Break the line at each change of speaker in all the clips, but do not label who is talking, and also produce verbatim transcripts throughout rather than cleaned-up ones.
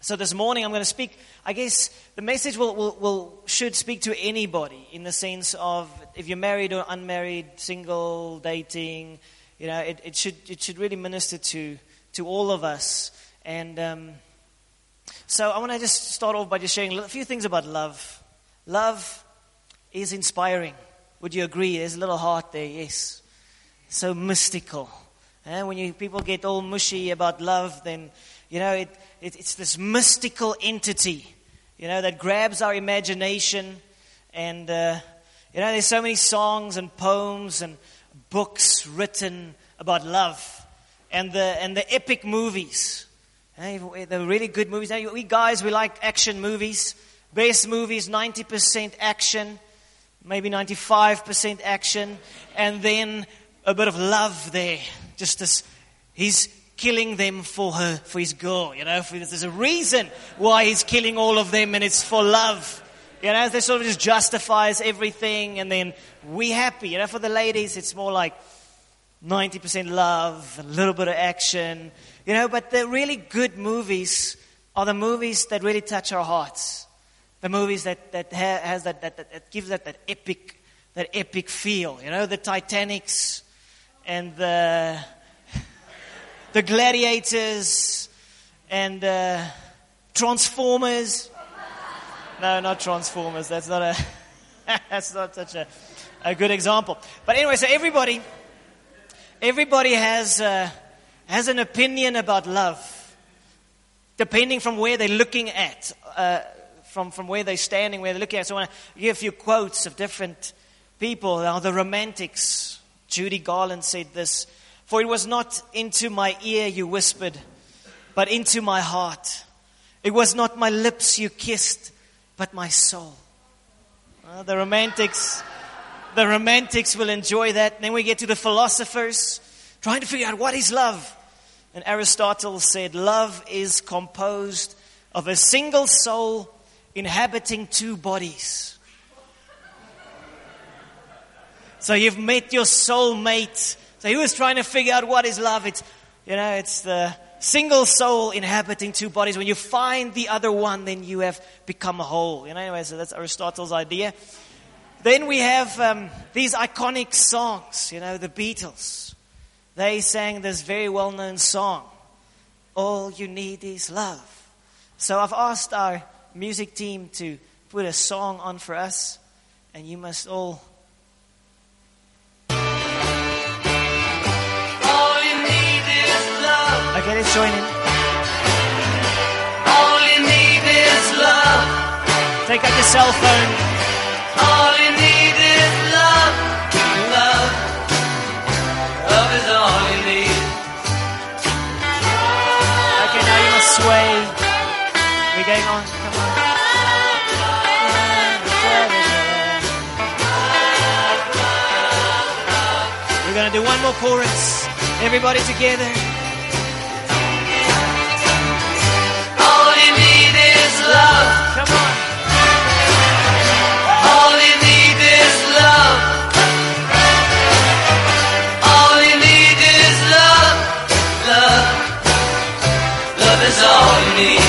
So this morning I'm going to speak, I guess the message will, will, will should speak to anybody in the sense of if you're married or unmarried, single, dating, you know, it, it should it should really minister to to all of us. And um, so I want to just start off by just sharing a few things about love. Love is inspiring. Would you agree? There's a little heart there, yes. So mystical. And when you people get all mushy about love, then, you know, it, it it's this mystical entity, you know, that grabs our imagination. And, uh, you know, there's so many songs and poems and books written about love. And the and the epic movies. Eh, the really good movies. Now, we guys, we like action movies. Best movies, ninety percent action. Maybe ninety-five percent action. And then a bit of love there. Just this, he's killing them for her, for his girl, you know. For, there's a reason why he's killing all of them, and it's for love. You know, they sort of just justifies everything, and then we happy. You know, for the ladies, it's more like ninety percent love, a little bit of action. You know, but the really good movies are the movies that really touch our hearts. The movies that, that ha- has that, that, that, that gives that, that epic, that epic feel. You know, the Titanics and the the Gladiators and uh, Transformers. No, not Transformers. That's not a that's not such a, a good example. But anyway, so everybody everybody has uh, has an opinion about love, depending from where they're looking at, uh, from from where they're standing, where they're looking at. So I want to give a few quotes of different people. Now, the Romantics. Judy Garland said this: "For it was not into my ear you whispered, but into my heart. It was not my lips you kissed, but my soul." Uh, the romantics, the romantics will enjoy that. And then we get to the philosophers, trying to figure out what is love. And Aristotle said, "Love is composed of a single soul inhabiting two bodies." So you've met your soulmate. So he was trying to figure out what is love. It's, you know, it's the single soul inhabiting two bodies. When you find the other one, then you have become a whole. You know, anyway, so that's Aristotle's idea. Then we have um, these iconic songs. You know, the Beatles. They sang this very well-known song, "All You Need Is Love." So I've asked our music team to put a song on for us, and you must all... Okay, let's join in. All you need is love. Take out your cell phone. All you need is love. Love. Love is all you need. Okay, now you must sway. We're going on. Come on. We're going to do one more chorus. Everybody together. Love. Come on. All you need is love. All you need is love. Love. Love is all you need.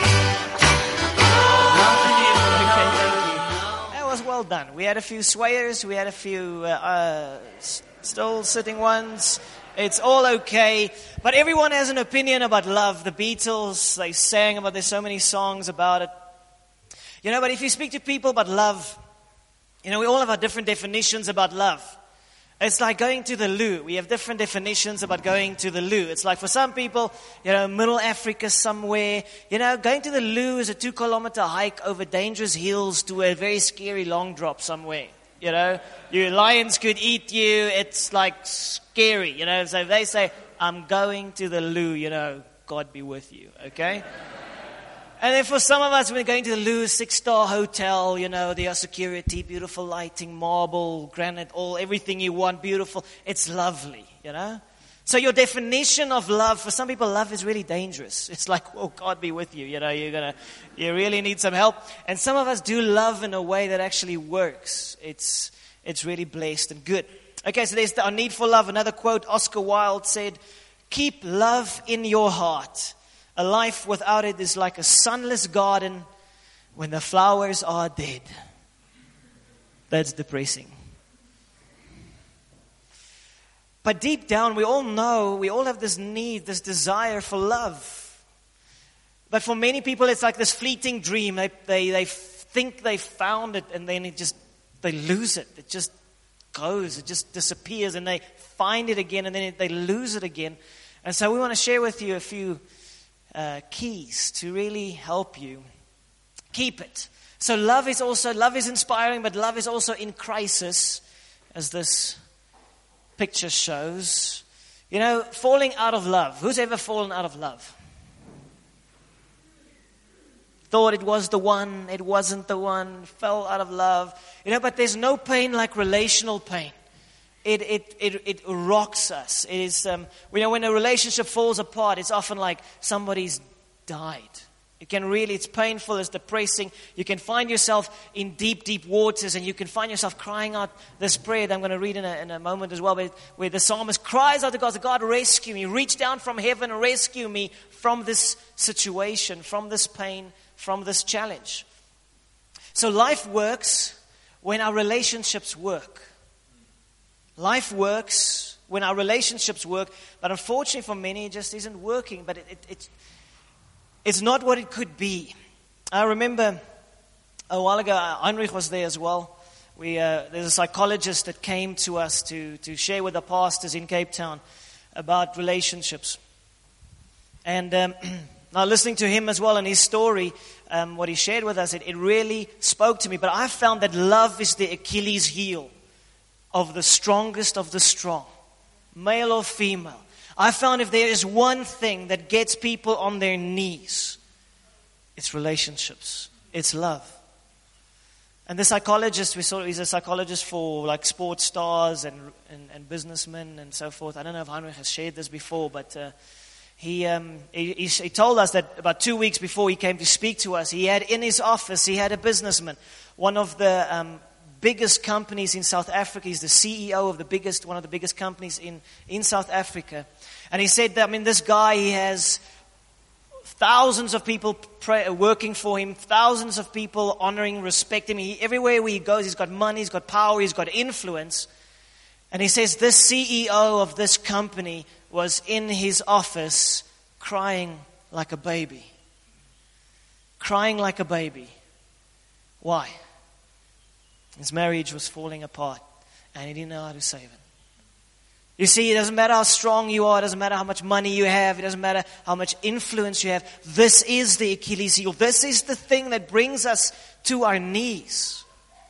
Okay, thank you. That was well done. We had a few swayers. We had a few uh, uh, still sitting ones. It's all okay. But everyone has an opinion about love. The Beatles, they sang about, there's so many songs about it. You know, but if you speak to people about love, you know, we all have our different definitions about love. It's like going to the loo. We have different definitions about going to the loo. It's like for some people, you know, Middle Africa somewhere, you know, going to the loo is a two kilometer hike over dangerous hills to a very scary long drop somewhere. You know, your lions could eat you. It's like scary, you know. So if they say, "I'm going to the loo," you know, God be with you, okay? And then for some of us, we're going to the loo, six-star hotel, you know, there are security, beautiful lighting, marble, granite, all, everything you want, beautiful. It's lovely, you know. So your definition of love, for some people, love is really dangerous. It's like, oh, God be with you, you know, you're gonna, you really need some help. And some of us do love in a way that actually works. It's, it's really blessed and good. Okay, so there's the, our need for love. Another quote, Oscar Wilde said, "Keep love in your heart. A life without it is like a sunless garden when the flowers are dead. That's depressing. But deep down, we all know, we all have this need, this desire for love. But for many people, it's like this fleeting dream. They, they, they think they found it, and then it just, they lose it. It just goes, it just disappears, and they find it again, and then it, they lose it again. And so we want to share with you a few uh, keys to really help you keep it. So love is also, love is inspiring, but love is also in crisis, as this picture shows. You know, falling out of love. Who's ever fallen out of love? Thought it was the one, it wasn't the one, fell out of love. You know, but there's no pain like relational pain. It it it, it rocks us. It is, um, you know, when a relationship falls apart, it's often like somebody's died. It can really, it's painful, it's depressing. You can find yourself in deep, deep waters, and you can find yourself crying out this prayer that I'm going to read in a, in a moment as well, where, where the psalmist cries out to God, God, rescue me, reach down from heaven, rescue me from this situation, from this pain, from this challenge. So life works when our relationships work. Life works when our relationships work, but unfortunately for many, it just isn't working, but it, it, it's It's not what it could be. I remember a while ago, Heinrich was there as well. We, uh, there's a psychologist that came to us to, to share with the pastors in Cape Town about relationships. And um, now listening to him as well and his story, um, what he shared with us, it, it really spoke to me. But I found that love is the Achilles heel of the strongest of the strong, male or female. I found if there is one thing that gets people on their knees, it's relationships. It's love. And the psychologist, we saw he's a psychologist for like sports stars and, and, and businessmen and so forth. I don't know if Heinrich has shared this before, but uh, he, um, he, he he told us that about two weeks before he came to speak to us, he had in his office, he had a businessman, one of the um, biggest companies in South Africa. He's the C E O of the biggest, one of the biggest companies in, in South Africa. And he said that, I mean, this guy, he has thousands of people pray, working for him, thousands of people honoring, respecting him. He, everywhere where he goes, he's got money, he's got power, he's got influence. And he says this C E O of this company was in his office crying like a baby. Crying like a baby. Why? His marriage was falling apart, and he didn't know how to save it. You see, it doesn't matter how strong you are, it doesn't matter how much money you have, it doesn't matter how much influence you have. This is the Achilles heel. This is the thing that brings us to our knees.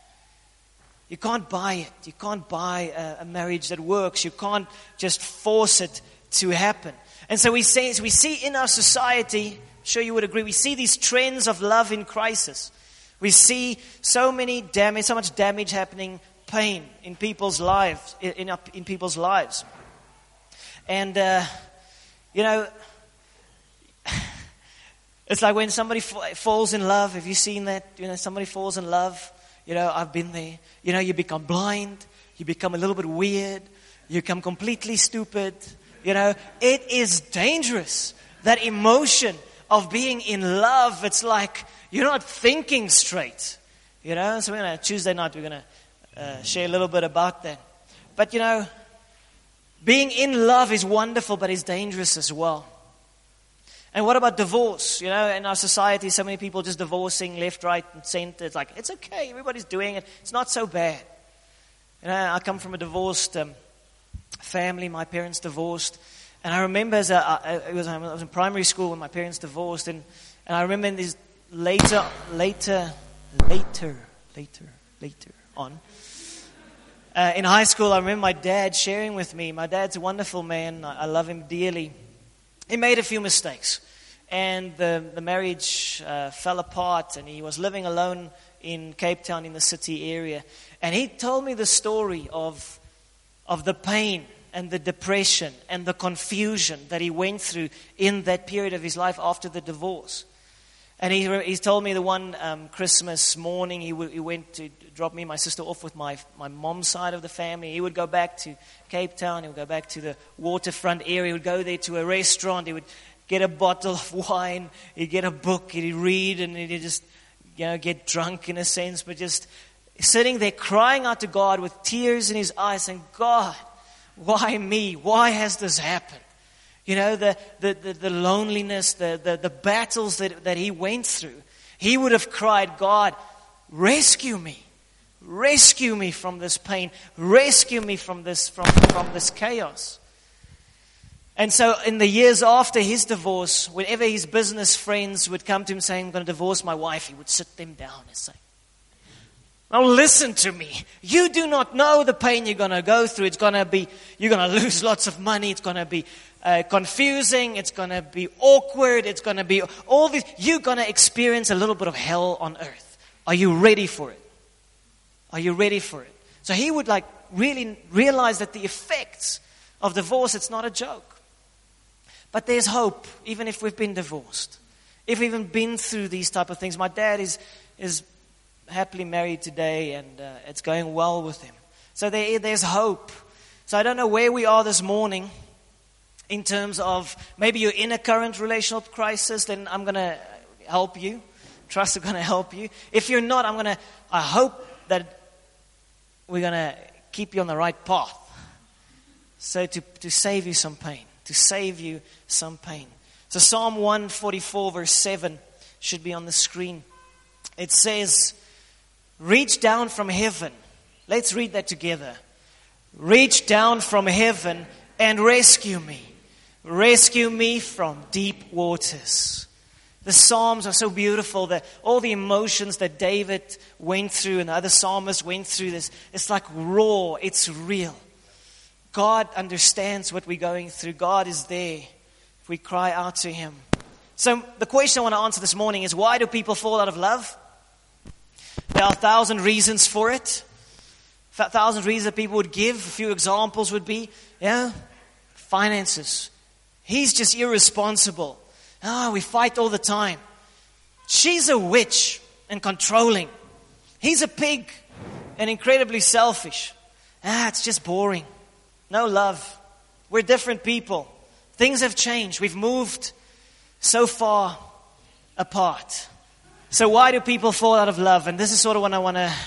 You can't buy it. You can't buy a, a marriage that works. You can't just force it to happen. And so we say, we see in our society, I'm sure you would agree, we see these trends of love in crisis. We see so many damage, so much damage happening, pain in people's lives, in, in, in people's lives. And, uh, you know, it's like when somebody f- falls in love. Have you seen that? You know, somebody falls in love. You know, I've been there. You know, you become blind. You become a little bit weird. You become completely stupid. You know, it is dangerous. That emotion of being in love, it's like you're not thinking straight. You know, so we're going to, Tuesday night, we're going to uh, share a little bit about that. But, you know, being in love is wonderful, but it's dangerous as well. And what about divorce? You know, in our society, so many people just divorcing left, right, and center. It's like, it's okay, everybody's doing it. It's not so bad. You know, I come from a divorced um, family. My parents divorced. And I remember as a, I, I, was, I was in primary school when my parents divorced. And, and I remember in these later, later, later, later, later on. Uh, in high school, I remember my dad sharing with me. My dad's a wonderful man. I, I love him dearly. He made a few mistakes, and the, the marriage uh, fell apart, and he was living alone in Cape Town in the city area. And he told me the story of, of the pain and the depression and the confusion that he went through in that period of his life after the divorce. And he he told me the one um, Christmas morning he, w- he went to drop me and my sister off with my my mom's side of the family. He would go back to Cape Town. He would go back to the waterfront area. He would go there to a restaurant. He would get a bottle of wine, he'd get a book, he'd read, and he'd just, you know, get drunk in a sense, but just sitting there crying out to God with tears in his eyes, saying, God, why me? Why has this happened? You know, the the, the, the loneliness, the, the, the battles that, that he went through. He would have cried, God, rescue me. Rescue me from this pain. Rescue me from this from, from this chaos. And so in the years after his divorce, whenever his business friends would come to him saying, I'm going to divorce my wife, he would sit them down and say, now listen to me. You do not know the pain you're going to go through. It's going to be, you're going to lose lots of money. It's going to be uh, confusing. It's going to be awkward. It's going to be all this. You're going to experience a little bit of hell on earth. Are you ready for it? Are you ready for it? So he would like really realize that the effects of divorce, it's not a joke. But there's hope, even if we've been divorced. If we've even been through these type of things. My dad is is happily married today, and uh, it's going well with him. So there, there's hope. So I don't know where we are this morning in terms of maybe you're in a current relational crisis, then I'm going to help you. Trust I'm going to help you. If you're not, I'm going to, I hope that we're going to keep you on the right path. So to, to save you some pain, to save you some pain. So Psalm one forty-four verse seven should be on the screen. It says, reach down from heaven. Let's read that together. Reach down from heaven and rescue me. Rescue me from deep waters. The Psalms are so beautiful that all the emotions that David went through and the other psalmists went through, this, it's like raw, it's real. God understands what we're going through. God is there if we cry out to Him. So the question I want to answer this morning is, why do people fall out of love? There are a thousand reasons for it. A thousand reasons that people would give. A few examples would be, yeah, finances. He's just irresponsible. Ah, oh, we fight all the time. She's a witch and controlling. He's a pig and incredibly selfish. Ah, it's just boring. No love. We're different people. Things have changed. We've moved so far apart. So why do people fall out of love? And this is sort of what I want to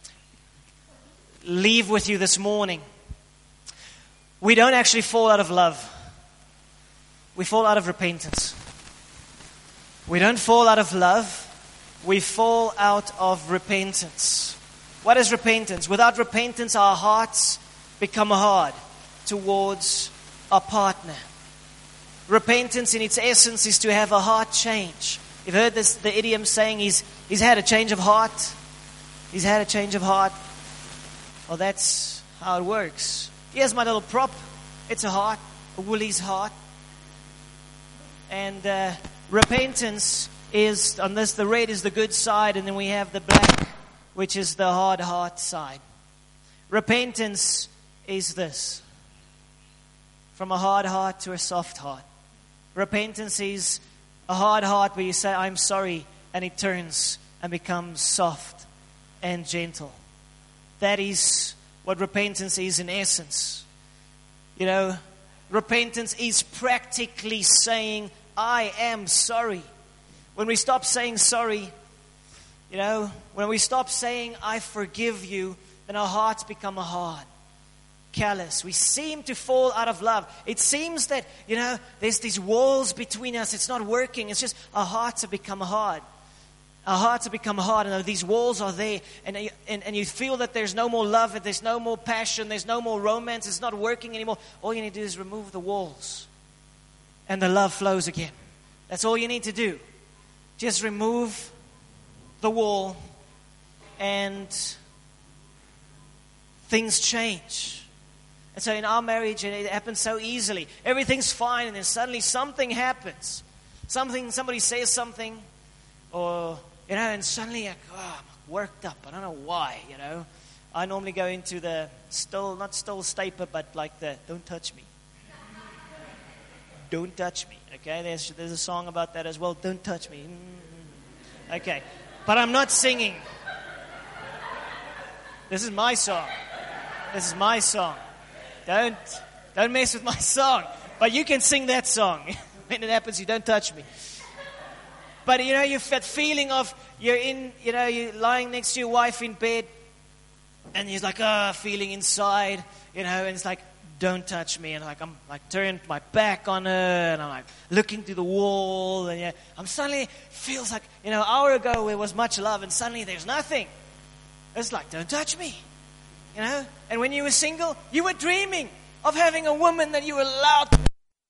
leave with you this morning. We don't actually fall out of love. We fall out of repentance. We don't fall out of love. We fall out of repentance. What is repentance? Without repentance, our hearts become hard towards our partner. Repentance in its essence is to have a heart change. You've heard this, the idiom saying he's, he's had a change of heart. He's had a change of heart. Well, that's how it works. Here's my little prop. It's a heart, a Woolies heart. And uh, repentance is, on this, the red is the good side, and then we have the black, which is the hard heart side. Repentance is this. From a hard heart to a soft heart. Repentance is a hard heart where you say, I'm sorry, and it turns and becomes soft and gentle. That is what repentance is in essence. You know, repentance is practically saying, I am sorry. When we stop saying sorry, you know, when we stop saying, I forgive you, then our hearts become hard, callous. We seem to fall out of love. It seems that, you know, there's these walls between us. It's not working. It's just our hearts have become hard. Our hearts have become hard, and these walls are there, and, and, and you feel that there's no more love, and there's no more passion, there's no more romance, it's not working anymore. All you need to do is remove the walls, and the love flows again. That's all you need to do. Just remove the wall, and things change. And so in our marriage, it happens so easily. Everything's fine, and then suddenly something happens. Something, somebody says something, or, you know, and suddenly like, oh, I'm worked up. I don't know why, you know. I normally go into the still, not still staper, but like the, don't touch me. Don't touch me, okay? There's, there's a song about that as well. Don't touch me. Mm-hmm. Okay, but I'm not singing. This is my song. This is my song. Don't, don't mess with my song. But you can sing that song. when it happens, you don't touch me. But, you know, you've that feeling of, you're in, you know, you're lying next to your wife in bed, and you're like, ah, oh, feeling inside, you know, and it's like, don't touch me. And like, I'm like, turned my back on her, and I'm like, looking through the wall, and yeah, I'm suddenly, feels like, you know, an hour ago there was much love, and suddenly there's nothing. It's like, don't touch me, you know. And when you were single, you were dreaming of having a woman that you were allowed to.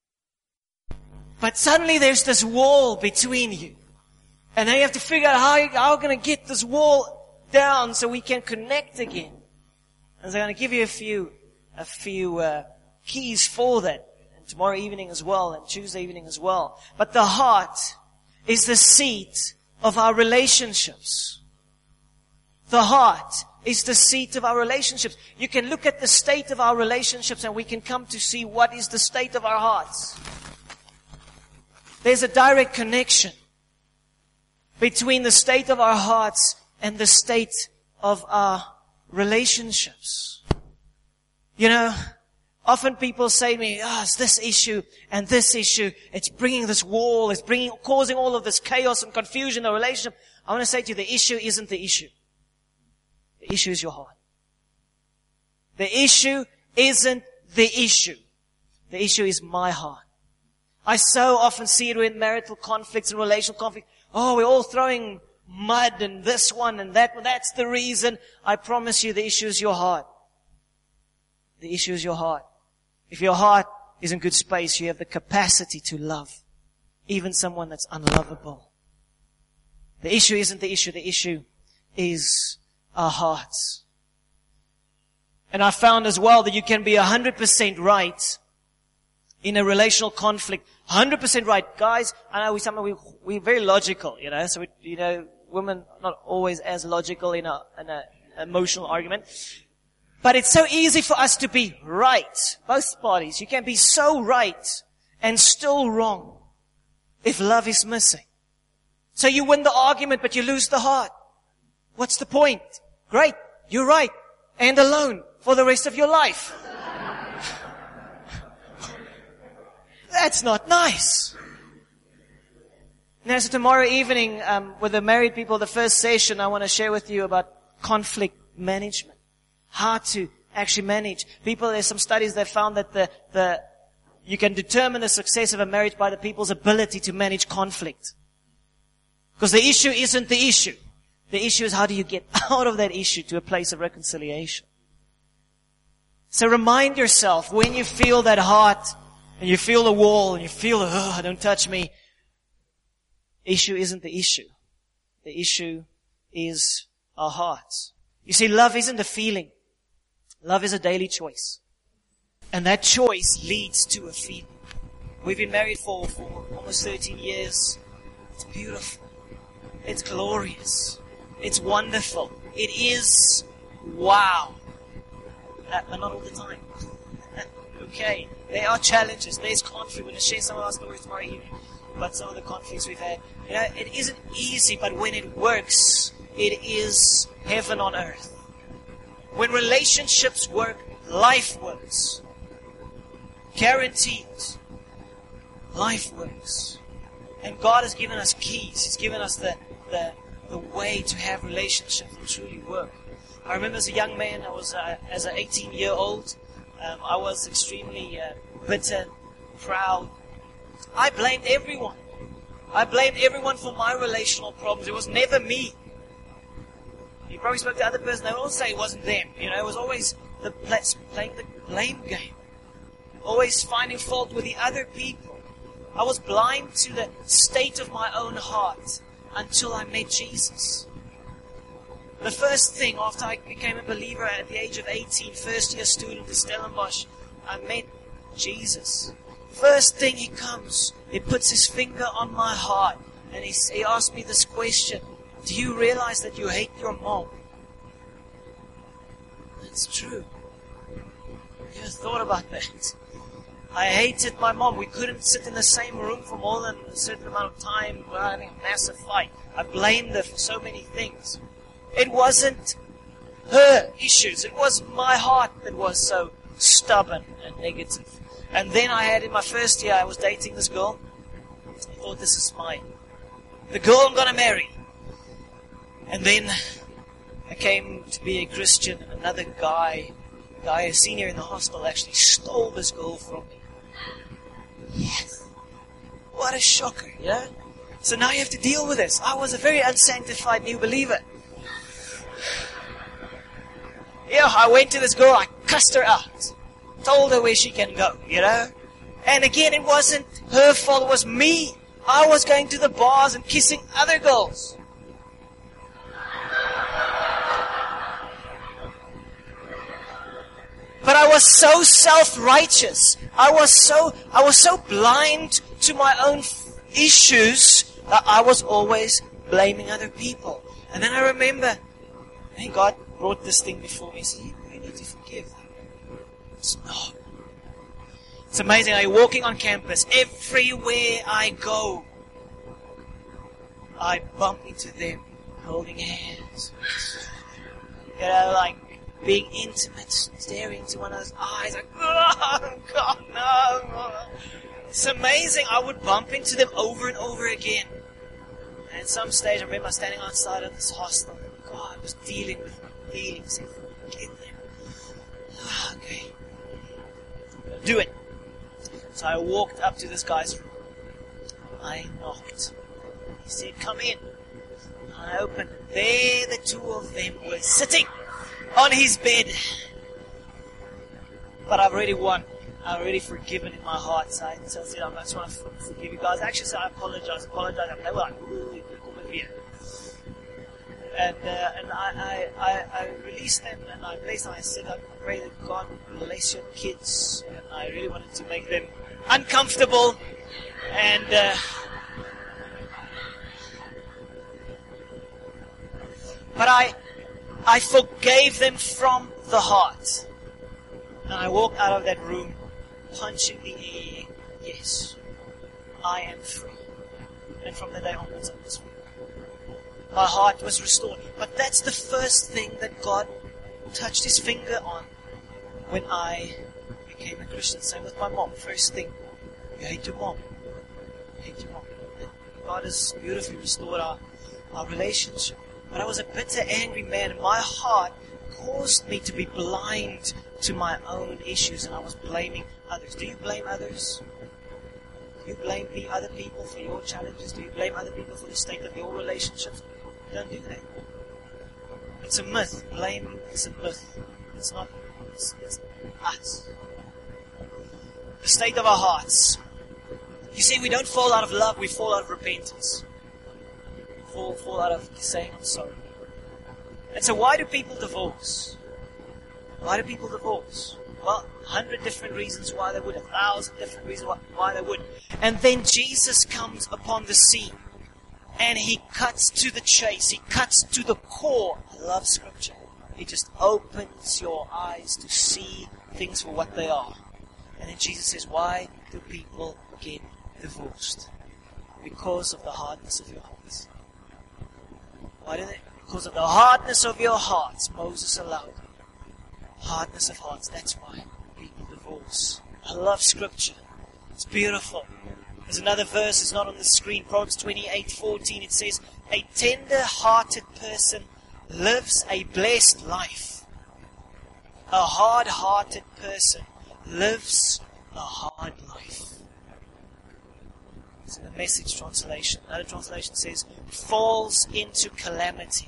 But suddenly there's this wall between you. And now you have to figure out how, how we're going to get this wall down so we can connect again. And so I'm going to give you a few, a few uh, keys for that. And tomorrow evening as well, and Tuesday evening as well. But the heart is the seat of our relationships. The heart is the seat of our relationships. You can look at the state of our relationships and we can come to see what is the state of our hearts. There's a direct connection between the state of our hearts and the state of our relationships. You know, often people say to me, ah, oh, it's this issue and this issue. It's bringing this wall. It's bringing, causing all of this chaos and confusion in the relationship. I want to say to you, the issue isn't the issue. The issue is your heart. The issue isn't the issue. The issue is my heart. I so often see it in marital conflicts and relational conflicts. Oh, we're all throwing mud and this one and that one. That's the reason. I promise you the issue is your heart. The issue is your heart. If your heart is in good space, you have the capacity to love even someone that's unlovable. The issue isn't the issue. The issue is our hearts. And I found as well that you can be one hundred percent right in a relational conflict. one hundred percent right. Guys, I know we, some, we, we're very logical, you know, so we, you know, women are not always as logical in a, in a emotional argument. But it's so easy for us to be right. Both parties. You can be so right and still wrong if love is missing. So you win the argument, but you lose the heart. What's the point? Great. You're right. And alone for the rest of your life. That's not nice. Now, so tomorrow evening, um, with the married people, the first session, I want to share with you about conflict management. How to actually manage. People, there's some studies that found that the, the, you can determine the success of a marriage by the people's ability to manage conflict. Because the issue isn't the issue. The issue is how do you get out of that issue to a place of reconciliation. So remind yourself when you feel that heart, and you feel the wall, and you feel, oh, don't touch me. Issue isn't the issue. The issue is our hearts. You see, love isn't a feeling. Love is a daily choice. And that choice leads to a feeling. We've been married for, for almost thirteen years. It's beautiful. It's glorious. It's wonderful. It is wow. Uh, but not all the time. Okay. There are challenges. There's conflict. We're going to share some of our stories tomorrow evening. But some of the conflicts we've had. You know, it isn't easy, but when it works, it is heaven on earth. When relationships work, life works. Guaranteed. Life works. And God has given us keys. He's given us the, the, the way to have relationships that truly work. I remember as a young man, I was, uh, as an eighteen-year-old, Um, I was extremely uh, bitter, proud. I blamed everyone. I blamed everyone for my relational problems. It was never me. You probably spoke to other person, they would all say it wasn't them. You know, it was always the playing the blame game. Always finding fault with the other people. I was blind to the state of my own heart until I met Jesus. The first thing after I became a believer at the age of eighteen, first year student at Stellenbosch, I met Jesus. First thing he comes, he puts his finger on my heart and he, he asked me this question. Do you realize that you hate your mom? That's true. You ever thought about that? I hated my mom. We couldn't sit in the same room for more than a certain amount of time without having a massive fight. I blamed her for so many things. It wasn't her issues. It was my heart that was so stubborn and negative. And then I had, in my first year, I was dating this girl. thought, this is mine. The girl I'm going to marry. And then I came to be a Christian, and another guy, a guy, a senior in the hospital, actually stole this girl from me. Yes. What a shocker, yeah? So now you have to deal with this. I was a very unsanctified new believer. Yeah, I went to this girl, I cussed her out. Told her where she can go, you know? And again, it wasn't her fault, it was me. I was going to the bars and kissing other girls. But I was so self-righteous. I was so, I was so blind to my own f- issues that I was always blaming other people. And then I remember, hey, God brought this thing before me. He said, you need to forgive. It's not. It's amazing. I'm walking on campus. Everywhere I go, I bump into them holding hands. You know, like being intimate, staring into one another's eyes, like, oh, God, no. It's amazing. I would bump into them over and over again. And at some stage, I remember standing outside of this hostel. God was dealing with me, dealing with me. Get them. Oh, okay. Do it. So I walked up to this guy's room. I knocked. He said, come in. I opened. There the two of them were sitting on his bed. But I've already won. I've already forgiven in my heart. So I said, I just want to forgive you guys. Actually, so I apologize. Apologize. And they were like, ooh, come with me. And, uh, and I, I, I, I released them and I blessed them. I said, I pray that God bless your kids. And I really wanted to make them uncomfortable. And, uh, but I, I forgave them from the heart. And I walked out of that room punching the air. Yes, I am free. And from the day onwards I was free. My heart was restored. But that's the first thing that God touched His finger on when I became a Christian. Same with my mom. First thing, you hate your mom. You hate your mom. God has beautifully restored our, our relationship. But I was a bitter, angry man, and my heart caused me to be blind to my own issues, and I was blaming others. Do you blame others? Do you blame the other people for your challenges? Do you blame other people for the state of your relationships? Don't do that. It's a myth. Blame is a myth. It's not. It's, it's us. The state of our hearts. You see, we don't fall out of love, we fall out of repentance. Fall, fall out of saying I'm sorry. And so why do people divorce? Why do people divorce? Well, a hundred different reasons why they would, a thousand different reasons why, why they would. And then Jesus comes upon the scene. And He cuts to the chase. He cuts to the core. I love Scripture. He just opens your eyes to see things for what they are. And then Jesus says, why do people get divorced? Because of the hardness of your hearts. Why do they? Because of the hardness of your hearts, Moses allowed it. Hardness of hearts, that's why people divorce. I love Scripture. It's beautiful. There's another verse, it's not on the screen, Proverbs twenty-eight fourteen. It says, a tender-hearted person lives a blessed life. A hard-hearted person lives a hard life. It's in the Message translation. Another translation says, falls into calamity.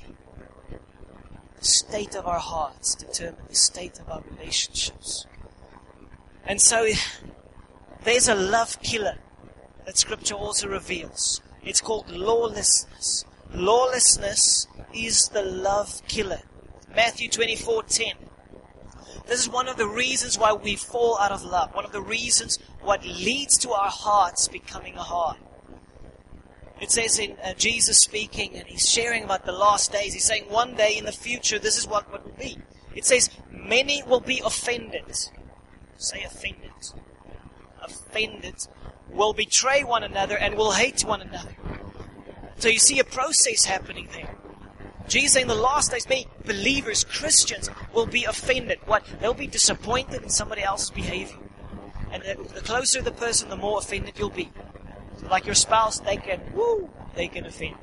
The state of our hearts determine the state of our relationships. And so there's a love killer that Scripture also reveals. It's called lawlessness. Lawlessness is the love killer. Matthew twenty-four ten. This is one of the reasons why we fall out of love. One of the reasons what leads to our hearts becoming hard. It says in uh, Jesus speaking, and He's sharing about the last days. He's saying one day in the future, this is what, what will be. It says, many will be offended. Say offended. Offended. Will betray one another and will hate one another. So you see a process happening there. Jesus saying the last days, many believers, Christians, will be offended. What? They'll be disappointed in somebody else's behavior. And the closer the person, the more offended you'll be. So like your spouse, they can, woo, they can offend.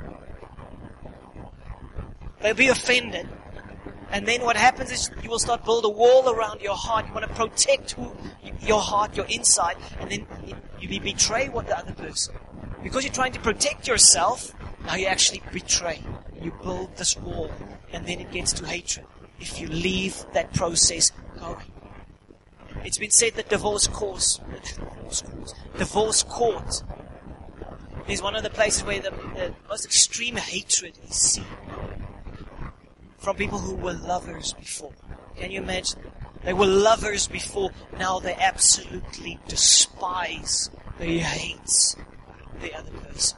They'll be offended. And then what happens is you will start build a wall around your heart. You want to protect who, your heart, your inside. And then you betray what the other person. Because you're trying to protect yourself, now you actually betray. You build this wall. And then it gets to hatred. If you leave that process going. It's been said that divorce course, divorce course, divorce court is one of the places where the, the most extreme hatred is seen. From people who were lovers before. Can you imagine? They were lovers before. Now they absolutely despise, they hate the other person.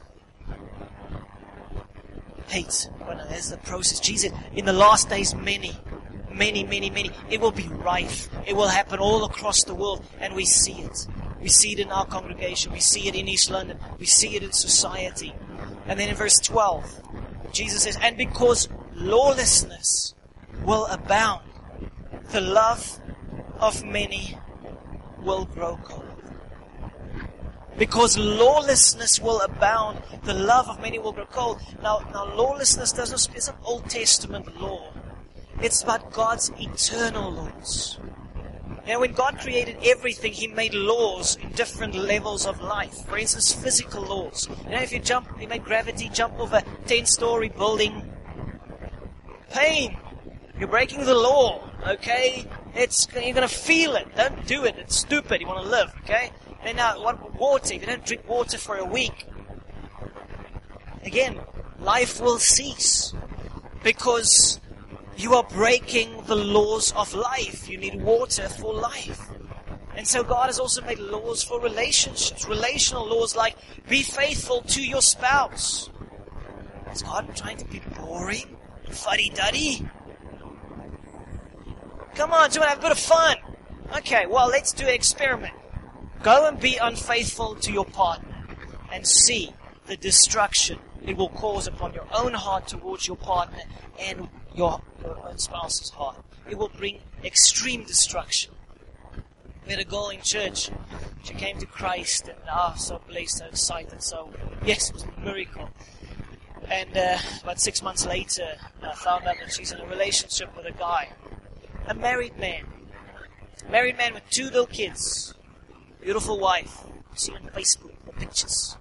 Hate. Well, no, there's the process. Jesus, in the last days, many, many, many, many, it will be rife. It will happen all across the world, and we see it. We see it in our congregation. We see it in East London. We see it in society. And then in verse twelve, Jesus says, and because lawlessness will abound, the love of many will grow cold. Because lawlessness will abound, the love of many will grow cold. Now, now lawlessness doesn't isn't Old Testament law. It's about God's eternal laws. You know, when God created everything, He made laws in different levels of life. For instance, physical laws. You know, if you jump, He made gravity jump over a ten-story building. Pain. You're breaking the law, okay? It's you're going to feel it. Don't do it. It's stupid. You want to live, okay? And now, what water? If you don't drink water for a week, again, life will cease because you are breaking the laws of life. You need water for life. And so God has also made laws for relationships. Relational laws like be faithful to your spouse. Is God trying to be boring? Fuddy-duddy? Come on, do you want to have a bit of fun? Okay, well, let's do an experiment. Go and be unfaithful to your partner and see the destruction it will cause upon your own heart towards your partner and your, your own spouse's heart. It will bring extreme destruction. We had a girl in church. She came to Christ and ah, so blessed, so excited. So, yes, it was a miracle. And uh, about six months later, I found out that she's in a relationship with a guy. A married man. Married man with two little kids. Beautiful wife. You see on Facebook the pictures.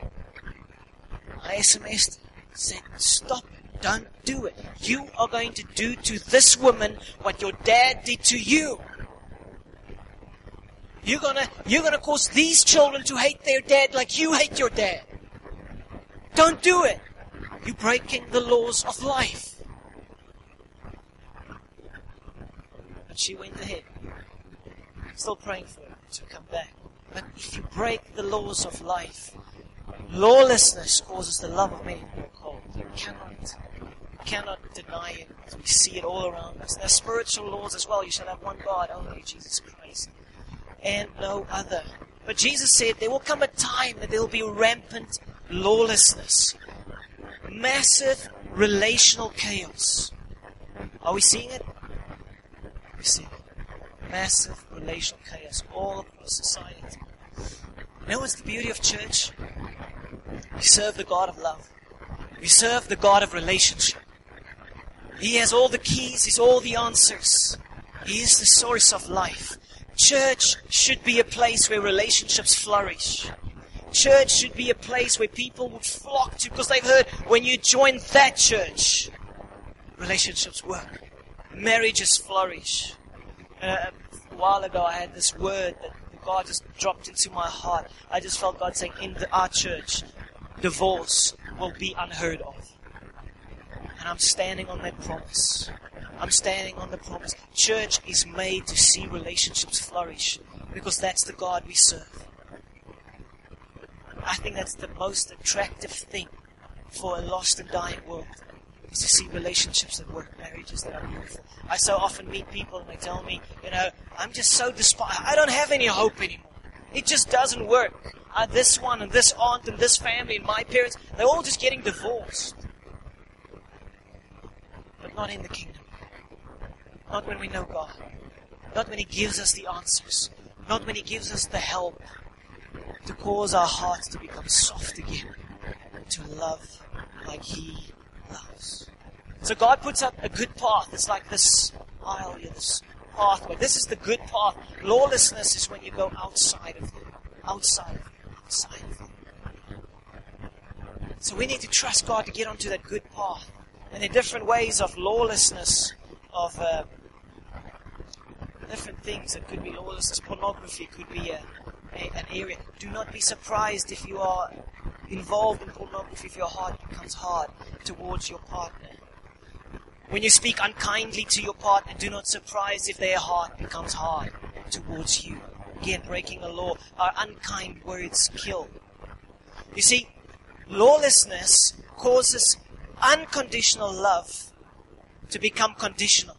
I S M S'd, said, stop it. Don't do it. You are going to do to this woman what your dad did to you. You're gonna, you're gonna cause these children to hate their dad like you hate your dad. Don't do it. You're breaking the laws of life. But she went ahead. Still praying for her to come back. But if you break the laws of life, lawlessness causes the love of many to grow cold. You cannot, you cannot deny it. We see it all around us. There are spiritual laws as well. You shall have one God, only Jesus Christ, and no other. But Jesus said there will come a time that there will be rampant lawlessness. Massive relational chaos. Are we seeing it? We see it. Massive relational chaos all across society. You know what's the beauty of church? We serve the God of love. We serve the God of relationship. He has all the keys. He's all the answers. He is the source of life. Church should be a place where relationships flourish. Church should be a place where people would flock to because they've heard when you join that church, relationships work. Marriages flourish. Uh, a while ago I had this word that God just dropped into my heart. I just felt God saying in the, our church, divorce will be unheard of. And I'm standing on that promise. I'm standing on the promise. Church is made to see relationships flourish because that's the God we serve. I think that's the most attractive thing for a lost and dying world, is to see relationships that work, marriages that are beautiful. I so often meet people and they tell me, you know, I'm just so despised. I don't have any hope anymore. It just doesn't work. Uh, this one and this aunt and this family and my parents, they're all just getting divorced. But not in the kingdom. Not when we know God. Not when He gives us the answers. Not when He gives us the help. to cause our hearts to become soft again, to love like He loves. So God puts up a good path. It's like this aisle here, this pathway. This is the good path. Lawlessness is when you go outside of it. Outside of it. Outside of it. So we need to trust God to get onto that good path. And there are different ways of lawlessness, of uh, different things. It could be lawlessness, pornography, it could be a, a, an area. Do not be surprised if you are involved in pornography, if your heart becomes hard towards your partner. When you speak unkindly to your partner, do not surprise if their heart becomes hard towards you. Again, breaking a law. Our unkind words kill. You see, lawlessness causes unconditional love to become conditional.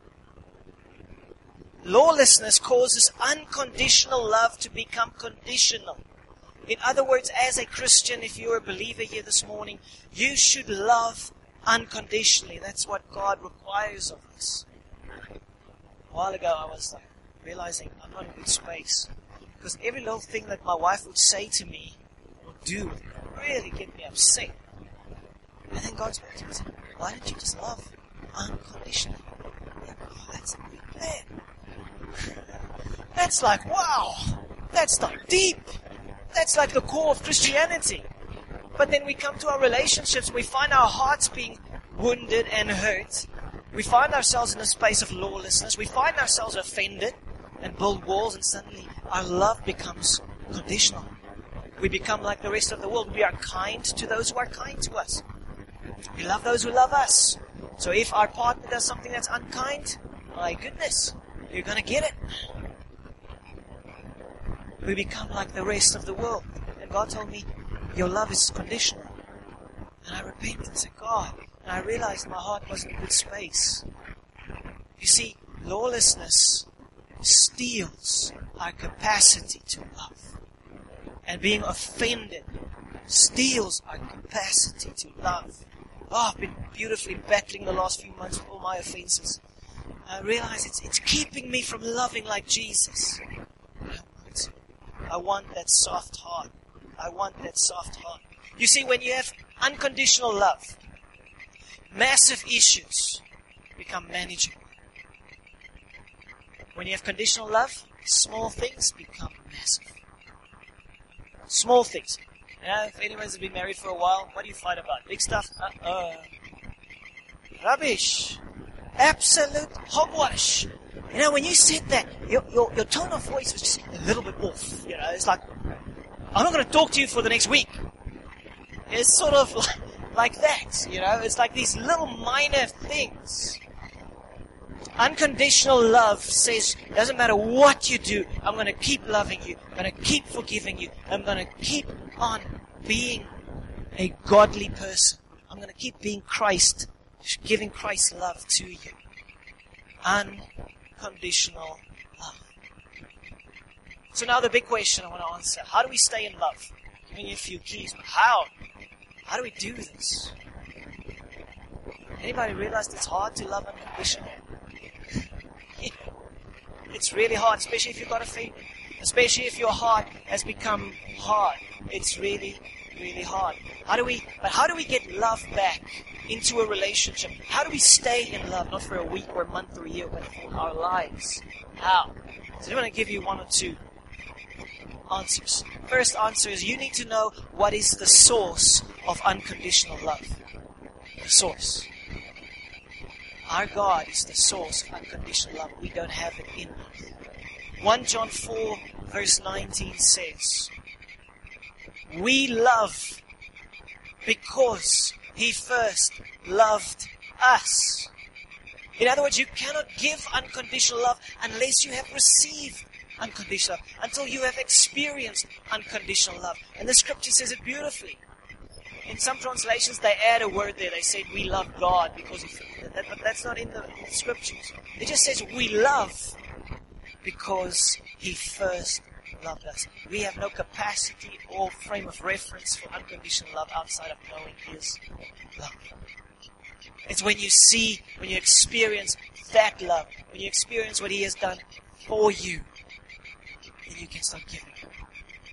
Lawlessness causes unconditional love to become conditional. In other words, as a Christian, if you're a believer here this morning, you should love unconditionally. That's what God requires of us. A while ago, I was like realizing I'm not in a good space. Because every little thing that my wife would say to me or do would really get me upset. And then God spoke to me and said, why don't you just love unconditionally? Like, oh, that's a big plan. That's like, wow, that's like deep. That's like the core of Christianity. But then we come to our relationships, we find our hearts being wounded and hurt. We find ourselves in a space of lawlessness. We find ourselves offended and build walls, and suddenly our love becomes conditional. We become like the rest of the world. We are kind to those who are kind to us. We love those who love us. So if our partner does something that's unkind, my goodness, you're going to get it. We become like the rest of the world. And God told me, your love is conditional. And I repented and said, God, and I realized my heart wasn't in a good space. You see, lawlessness steals our capacity to love. And being offended steals our capacity to love. Oh, I've been beautifully battling the last few months with all my offenses. I realize it's, it's keeping me from loving like Jesus. I want, I want that soft heart. I want that soft heart. You see, when you have unconditional love, massive issues become manageable. When you have conditional love, small things become massive. Small things. You know, if anyone's been married for a while, what do you fight about? Big stuff? Uh-uh. Rubbish. Absolute hogwash. You know, when you said that, your, your, your tone of voice was just a little bit off. You know, it's like, I'm not going to talk to you for the next week. It's sort of like, like that, you know. It's like these little minor things. Unconditional love says, it doesn't matter what you do, I'm going to keep loving you. I'm going to keep forgiving you. I'm going to keep on being a godly person. I'm going to keep being Christ, giving Christ's love to you. Unconditional love. So now the big question I want to answer. How do we stay in love? I'm giving you a few keys, but how? How do we do this? Anybody realize it's hard to love unconditionally? It's really hard, especially if you've got a faith. Especially if your heart has become hard. It's really, really hard. How do we, but how do we get love back into a relationship? How do we stay in love? Not for a week or a month or a year, but for our lives. How? So I want to give you one or two answers. First answer is you need to know what is the source of unconditional love. The source. Our God is the source of unconditional love. We don't have it in us. First John four verse nineteen says, we love because He first loved us. In other words, you cannot give unconditional love unless you have received unconditional love, until you have experienced unconditional love. And the scripture says it beautifully. In some translations, they add a word there. They say, we love God because He... That, but that's not in the, in the scriptures. It just says, we love because He first loved us. We have no capacity or frame of reference for unconditional love outside of knowing His love. It's when you see, when you experience that love, when you experience what He has done for you, then you can start giving.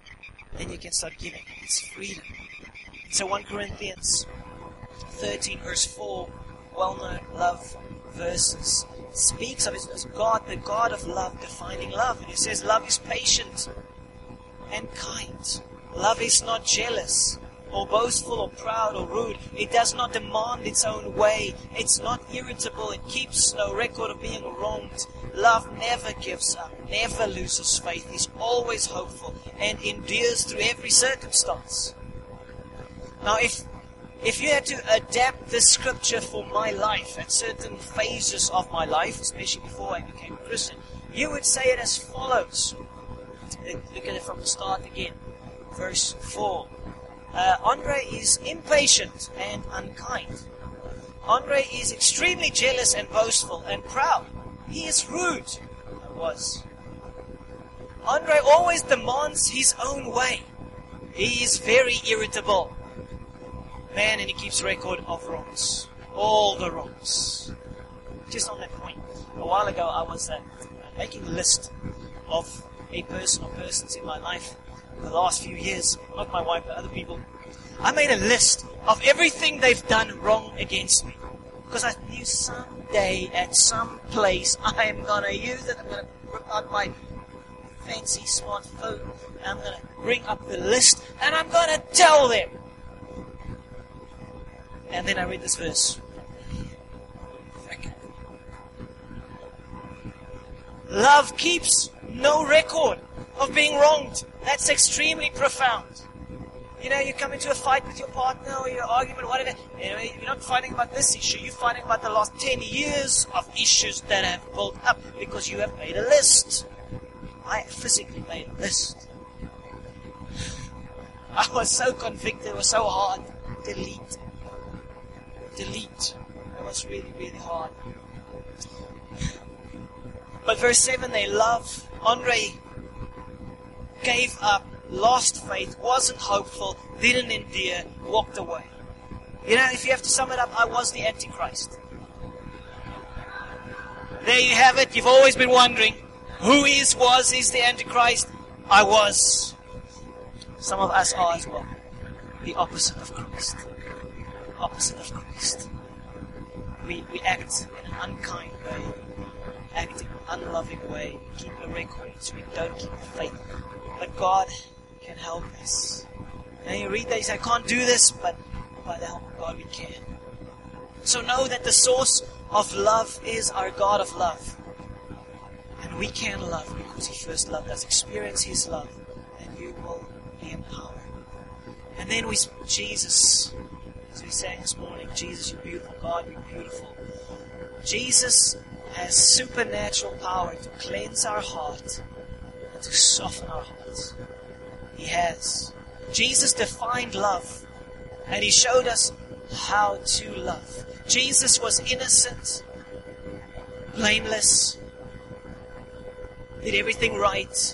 then you can start giving. It's freedom. So First Corinthians thirteen verse four, well-known love verses, speaks of it as God, the God of love, defining love. And it says love is patient and kind. Love is not jealous or boastful or proud or rude. It does not demand its own way. It's not irritable. It keeps no record of being wronged. Love never gives up, never loses faith, is always hopeful, and endures through every circumstance. Now, if if you had to adapt this scripture for my life at certain phases of my life, especially before I became a Christian, you would say it as follows. Look at it from the start again. Verse four. Uh, Andre is impatient and unkind. Andre is extremely jealous and boastful and proud. He is rude. I was. Andre always demands his own way. He is very irritable. Man, and he keeps record of wrongs. All the wrongs. Just on that point. A while ago, I was uh, making a list of a person or persons in my life the last few years. Not my wife, but other people. I made a list of everything they've done wrong against me. Because I knew someday, at some place, I am going to use it. I'm going to rip out my fancy smartphone. And I'm going to bring up the list. And I'm going to tell them. And then I read this verse. Love keeps no record of being wronged. That's extremely profound. You know, you come into a fight with your partner or your argument, whatever. You know, you're not fighting about this issue. You're fighting about the last ten years of issues that have built up because you have made a list. I physically made a list. I was so convicted. It was so hard. Delete. Delete. It was really, really hard. But verse seven, they love. Andre gave up, lost faith, wasn't hopeful, didn't endure, walked away. You know, if you have to sum it up, I was the Antichrist. There you have it. You've always been wondering, who is, was, is the Antichrist? I was. Some of us are as well. The opposite of Christ. Opposite of Christ. We, we act in an unkind way. Act in an unloving way. We keep a record, so we don't keep the faith. But God can help us. And you read that, you say, I can't do this, but by the help of God we can. So know that the source of love is our God of love. And we can love because He first loved us. Experience His love, and you will be empowered. And then we, Jesus, as we sang this morning, Jesus, you're beautiful. God, you're beautiful. Jesus has supernatural power to cleanse our heart and to soften our hearts. He has. Jesus defined love, and He showed us how to love. Jesus was innocent, blameless, did everything right.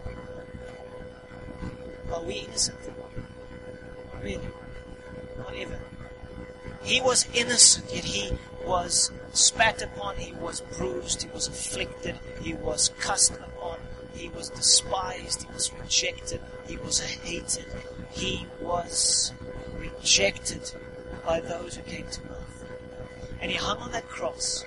Are we innocent? Really? Whatever. He was innocent, yet He was spat upon, He was bruised, He was afflicted, He was cussed upon, He was despised, He was rejected, He was hated, He was rejected by those who came to love. And He hung on that cross.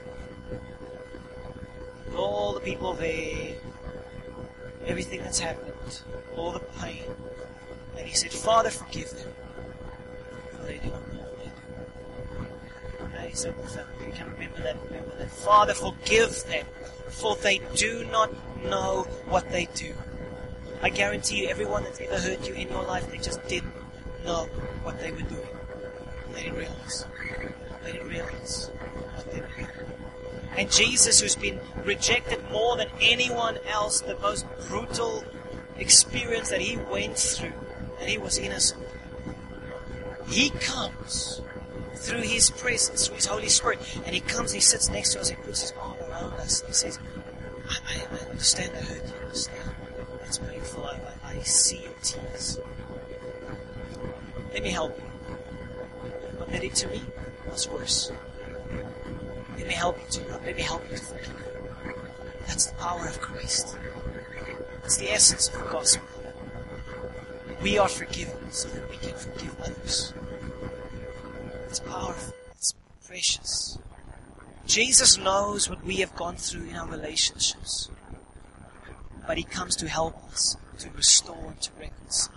With all the people there, everything that's happened, all the pain. And He said, Father, forgive them, for they do not know what they do. And He said, you can remember that, remember that. Father, forgive them, for they do not know what they do. I guarantee you, everyone that's ever hurt you in your life, they just didn't know what they were doing. They didn't realize. They didn't realize what they were doing. And Jesus, who's been rejected more than anyone else, the most brutal experience that He went through, and He was innocent. He comes through His presence, through His Holy Spirit, and He comes and He sits next to us, He puts His arm around us, and He says, I, I, I understand I hurt you, I understand. It's painful, I, I, I see your tears. Let me help you. What they did to me was worse. Let me help you to love. Let me help you to forgive. That's the power of Christ. That's the essence of the gospel. we are forgiven so that we can forgive others. It's powerful. It's precious. Jesus knows what we have gone through in our relationships. But He comes to help us, to restore and to reconcile.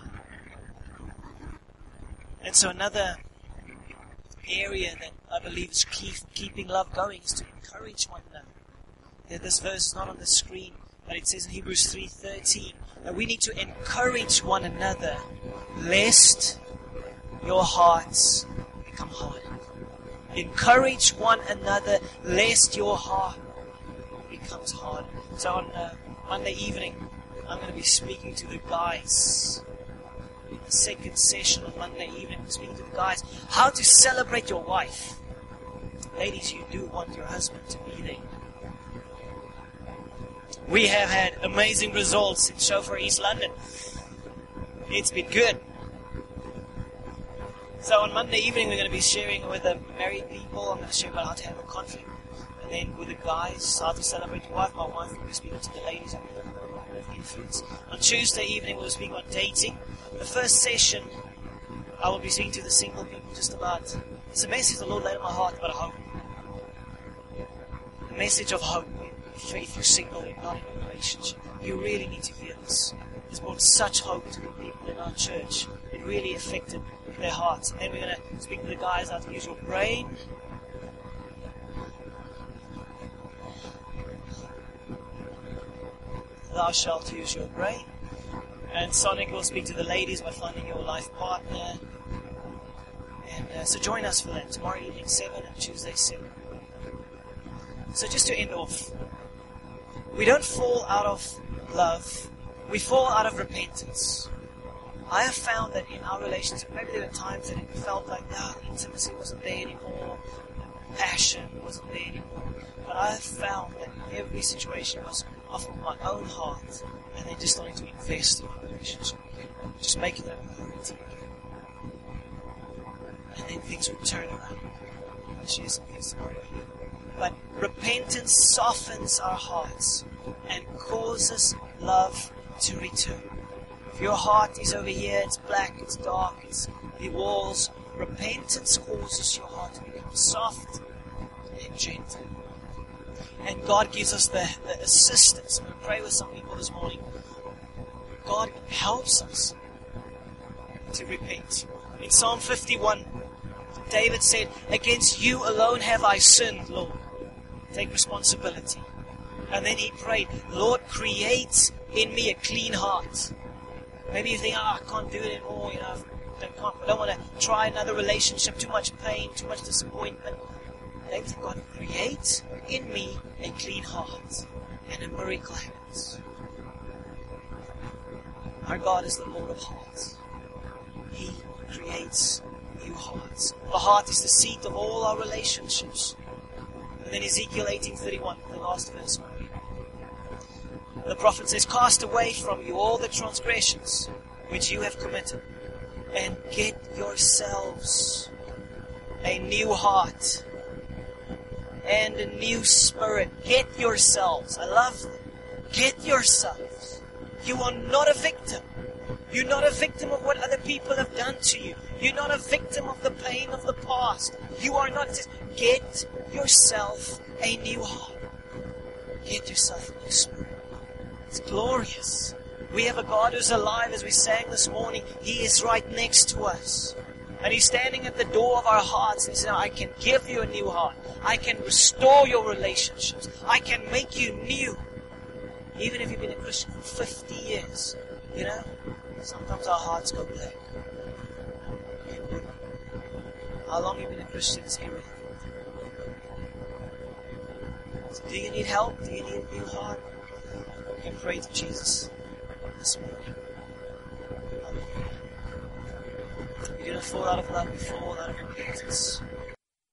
And so another area that I believe is keep, keeping love going is to encourage one another. Yeah, this verse is not on the screen, but it says in Hebrews three thirteen that we need to encourage one another lest your hearts become hardened. Encourage one another lest your heart becomes hardened. So on uh, Monday evening, I'm going to be speaking to the guys. In the second session on Monday evening, I'm speaking to the guys how to celebrate your wife. Ladies, you do want your husband to be there. We have had amazing results in Shofar East London. It's been good. So on Monday evening, we're going to be sharing with the married people. I'm going to share about how to have a conflict. And then with the guys, how to celebrate your wife. My wife will be speaking to the ladies and of influence. On Tuesday evening, we'll speak on dating. The first session, I will be speaking to the single people just about, it's a message the Lord laid on my heart about hope. A message of hope. If you're single and not in a relationship, you really need to hear this. It's brought such hope to the people in our church. It really affected their hearts. And then we're going to speak to the guys how to use your brain. Thou shalt use your brain. And Sonic will speak to the ladies about finding your life partner. And uh, so join us for that. Tomorrow evening seven and Tuesday seven. So just to end off, we don't fall out of love. We fall out of repentance. I have found that in our relationship, maybe there were times that it felt like, no, intimacy wasn't there anymore. Passion wasn't there anymore. But I have found that every situation was of my own heart. And then just starting to invest in my relationship. Just making it a priority. And then things would turn around. I'll share some things tomorrow. But repentance softens our hearts and causes love to return. If your heart is over here, it's black, it's dark, it's the walls. Repentance causes your heart to become soft and gentle. And God gives us the, the assistance. I'm going to pray with some people this morning. God helps us to repent. In Psalm fifty-one, David said, against you alone have I sinned, Lord. Take responsibility. And then he prayed, Lord, create in me a clean heart. Maybe you think, oh, I can't do it anymore, you know, I don't, can't, I don't want to try another relationship, too much pain, too much disappointment. David said, God, create in me a clean heart. And a miracle happens. Our God is the Lord of hearts. He creates new hearts. The heart is the seat of all our relationships. And then Ezekiel eighteen thirty-one, the last verse. The prophet says, cast away from you all the transgressions which you have committed, and get yourselves a new heart and a new spirit. Get yourselves. I love that. Get yourselves. You are not a victim. You're not a victim of what other people have done to you. You're not a victim of the pain of the past. You are not. Just get yourself a new heart. Get yourself a new spirit. It's glorious. We have a God who's alive, as we sang this morning. He is right next to us. And He's standing at the door of our hearts and He says, I can give you a new heart. I can restore your relationships. I can make you new. Even if you've been a Christian for fifty years. You know, sometimes our hearts go black. How long have you been a Christian is irrelevant. So do you need help? Do you need a new heart? You can pray to Jesus this morning. You do not fall out of love, you fall out of repentance.